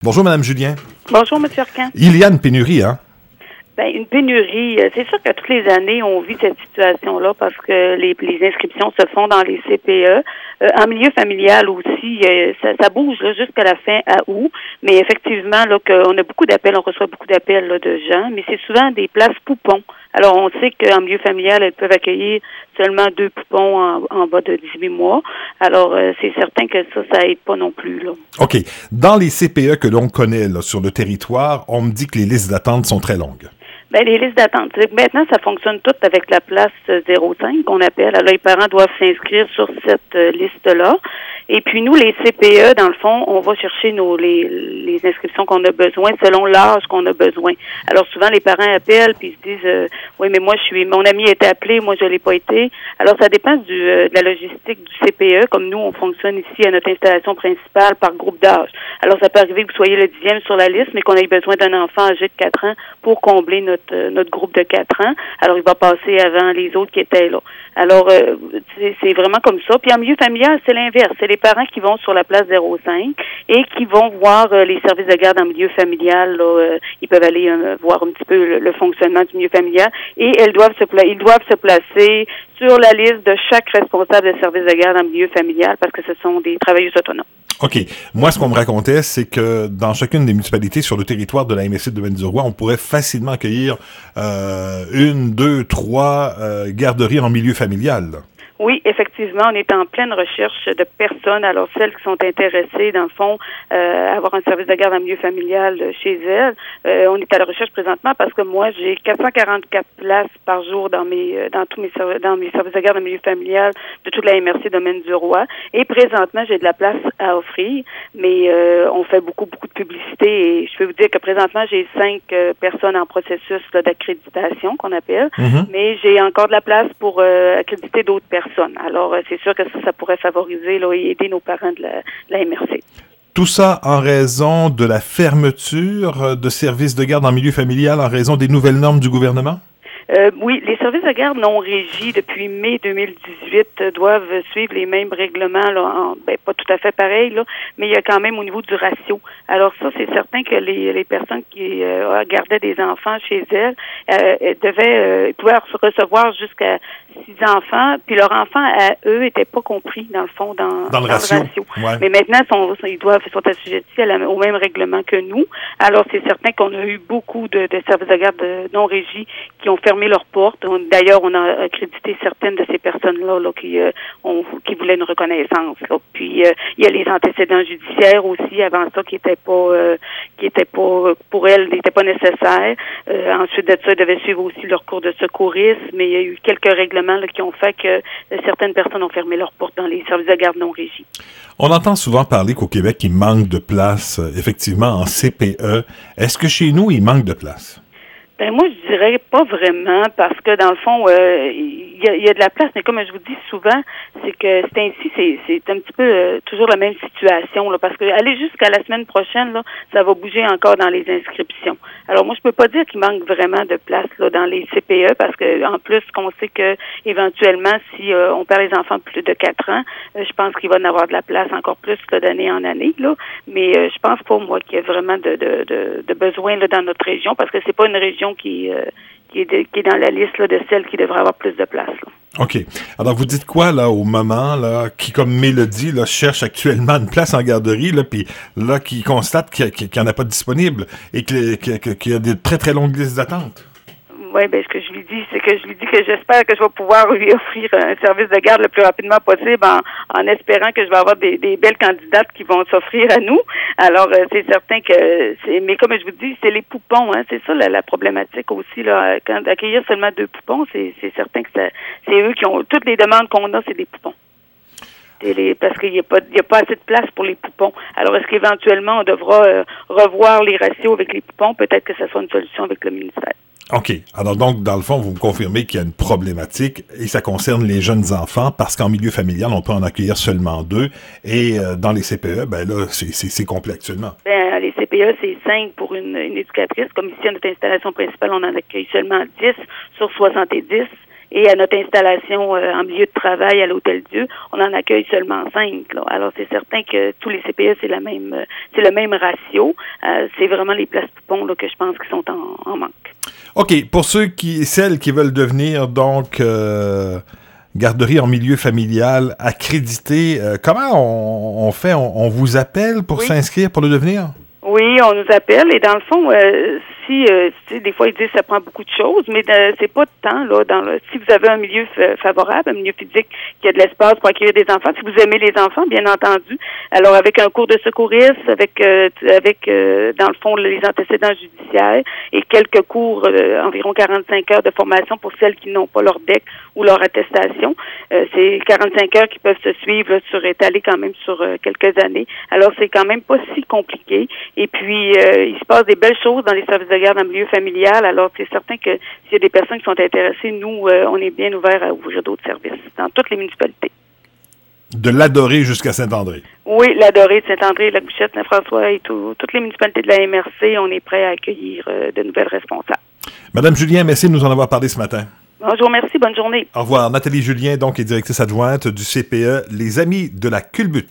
Bonjour, Madame Julien. Bonjour, M. Arcan. Il y a une pénurie, hein? Ben, une pénurie. C'est sûr que toutes les années, on vit cette situation-là parce que les inscriptions se font dans les CPE. En milieu familial aussi, ça bouge là, jusqu'à la fin à août. Mais effectivement, là, on a beaucoup d'appels, on reçoit beaucoup d'appels là, de gens, mais c'est souvent des places poupons. Alors, on sait qu'en milieu familial, elles peuvent accueillir seulement 2 poupons en bas de 18 mois. Alors, c'est certain que ça aide pas non plus, là. OK. Dans les CPE que l'on connaît là, sur le territoire, on me dit que les listes d'attente sont très longues. Ben, les listes d'attente. Maintenant, ça fonctionne tout avec la place 05 qu'on appelle. Alors, les parents doivent s'inscrire sur cette liste-là. Et puis, nous, les CPE, dans le fond, on va chercher les inscriptions qu'on a besoin selon l'âge qu'on a besoin. Alors, souvent, les parents appellent puis ils se disent oui, mais moi, mon ami a été appelé, moi, je l'ai pas été. Alors, ça dépend de la logistique du CPE. Comme nous, on fonctionne ici à notre installation principale par groupe d'âge. Alors, ça peut arriver que vous soyez le 10e sur la liste, mais qu'on ait besoin d'un enfant âgé de 4 ans pour combler notre groupe de 4 ans. Alors, il va passer avant les autres qui étaient là. Alors, c'est vraiment comme ça. Puis en milieu familial, c'est l'inverse. C'est les parents qui vont sur la place 05 et qui vont voir les services de garde en milieu familial. Là, ils peuvent aller voir un petit peu le fonctionnement du milieu familial et ils doivent se placer sur la liste de chaque responsable de service de garde en milieu familial parce que ce sont des travailleuses autonomes. OK. Moi, ce qu'on me racontait, c'est que dans chacune des municipalités sur le territoire de la MSC de Bendigo, on pourrait facilement accueillir 1, 2, 3 garderies en milieu familial. Oui, effectivement, on est en pleine recherche de personnes. Alors, celles qui sont intéressées, dans le fond, à avoir un service de garde en milieu familial chez elles, on est à la recherche présentement parce que moi, j'ai 444 places par jour dans mes services de garde en milieu familial de toute la MRC Domaine du Roi. Et présentement, j'ai de la place à offrir, mais on fait beaucoup de publicité et je peux vous dire que présentement, j'ai 5 personnes en processus là, d'accréditation qu'on appelle, mais j'ai encore de la place pour accréditer d'autres personnes. Alors, c'est sûr que ça pourrait favoriser là, et aider nos parents de la MRC. Tout ça en raison de la fermeture de services de garde en milieu familial en raison des nouvelles normes du gouvernement? Oui, les services de garde non régis depuis mai 2018 doivent suivre les mêmes règlements, là, pas tout à fait pareil, là, mais il y a quand même au niveau du ratio. Alors ça, c'est certain que les personnes qui gardaient des enfants chez elles pouvaient recevoir jusqu'à 6 enfants, puis leurs enfants, à eux, étaient pas compris, dans le fond, dans le ratio. Ouais. Mais maintenant, ils sont assujettis au même règlement que nous. Alors, c'est certain qu'on a eu beaucoup de services de garde non régis qui ont fermé leurs portes. D'ailleurs, on a accrédité certaines de ces personnes-là là, qui voulaient une reconnaissance. Là. Puis, il y a les antécédents judiciaires aussi, avant ça, qui étaient pas pour elles, n'étaient pas nécessaires. Ensuite de ça, ils devaient suivre aussi leur cours de secourisme, mais il y a eu quelques règlements là, qui ont fait que certaines personnes ont fermé leurs portes dans les services de garde non régis. On entend souvent parler qu'au Québec, il manque de place, effectivement, en CPE. Est-ce que chez nous, il manque de place? Ben moi, je dirais pas vraiment parce que dans le fond, il y a de la place, mais comme je vous dis souvent, c'est que c'est un petit peu toujours la même situation là, parce que aller jusqu'à la semaine prochaine là, ça va bouger encore dans les inscriptions. Alors moi, je peux pas dire qu'il manque vraiment de place là dans les CPE parce que en plus, qu'on sait que éventuellement, si on perd les enfants de plus de 4 ans, je pense qu'il va en avoir de la place encore plus là, d'année en année là. Mais je pense pas moi qu'il y a vraiment de besoin là dans notre région parce que c'est pas une région qui est dans la liste là, de celles qui devraient avoir plus de place. Là. OK. Alors, vous dites quoi, là, au moment, là, qui, comme Mélodie, là, cherche actuellement une place en garderie, là, puis là, qui constate qu'il n'y en a pas de disponible et qu'il y a des très, très longues listes d'attente? Oui, ce que je lui dis, c'est que j'espère que je vais pouvoir lui offrir un service de garde le plus rapidement possible en espérant que je vais avoir des belles candidates qui vont s'offrir à nous. Alors, c'est certain que mais comme je vous dis, c'est les poupons, hein. C'est ça la problématique aussi, là. Quand accueillir seulement 2 poupons, c'est certain que c'est eux qui ont toutes les demandes qu'on a, c'est des poupons. Parce qu'il n'y a pas assez de place pour les poupons. Alors, est-ce qu'éventuellement, on devra revoir les ratios avec les poupons? Peut-être que ce soit une solution avec le ministère. OK. Alors donc, dans le fond, vous me confirmez qu'il y a une problématique et ça concerne les jeunes enfants parce qu'en milieu familial, on peut en accueillir seulement 2 et dans les CPE, ben là, c'est complet actuellement. Les CPE, c'est 5 pour une éducatrice. Comme ici, à notre installation principale, on en accueille seulement 10 sur 70. Et à notre installation en milieu de travail à l'Hôtel-Dieu, on en accueille seulement 5. Là. Alors, c'est certain que tous les CPE, c'est le même ratio. C'est vraiment les places poupons là, que je pense qui sont en manque. OK. Pour celles qui veulent devenir, donc, garderie en milieu familial accréditée, comment on fait? On vous appelle pour s'inscrire, pour le devenir? Oui, on nous appelle et dans le fond, si des fois ils disent que ça prend beaucoup de choses, mais c'est pas de temps là. Si vous avez un milieu favorable, un milieu physique qui a de l'espace pour accueillir des enfants, si vous aimez les enfants, bien entendu. Alors avec un cours de secourisme, avec dans le fond les antécédents judiciaires et quelques cours, environ 45 heures de formation pour celles qui n'ont pas leur DEC ou leur attestation. C'est 45 heures qui peuvent se suivre là, étalées quand même sur quelques années. Alors c'est quand même pas si compliqué. Et puis, il se passe des belles choses dans les services de garde en milieu familial. Alors, c'est certain que s'il y a des personnes qui sont intéressées, nous, on est bien ouverts à ouvrir d'autres services dans toutes les municipalités. De l'Adorée jusqu'à Saint-André. Oui, l'Adorée de Saint-André, la Bouchette, Saint-François et toutes les municipalités de la MRC, on est prêts à accueillir de nouvelles responsables. Madame Julien, merci de nous en avoir parlé ce matin. Bonjour, merci, bonne journée. Au revoir. Nathalie Julien, donc, est directrice adjointe du CPE Les Amis de la Culbute.